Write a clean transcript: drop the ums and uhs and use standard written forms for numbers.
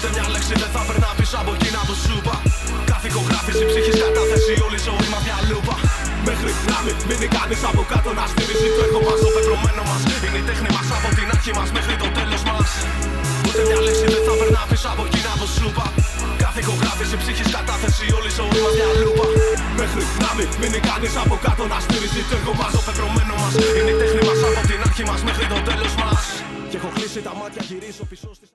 Ούτε μια λέξη δεν θα περνά πίσω από εκείνα που σου είπα. Κάθε ηχογράφηση ψυχής κατάθεση, όλη η ζωή μας μια λούπα. Μέχρι να μην μείνει κανείς από κάτω να στηρίζει το έργο μας, το πεπρωμένο μας. Είναι η τέχνη μας από την αρχή μας μέχρι το τέλος μας. Ούτε μια λέξη δεν θα περνά πίσω από εκείνα που σου είπα. Κάθε ηχογράφηση ψυχής κατάθεση, όλη η ζωή μας μια λούπα. Μέχρι να μην μείνει κανείς από κάτω να στηρίζει το έργο μας, το πεπρωμένο μας. Είναι η τέχνη μας από την αρχή μας μέχρι το τέλος μας. Και έχω κλείσει τα μάτια, γυρίζω πίσω στις...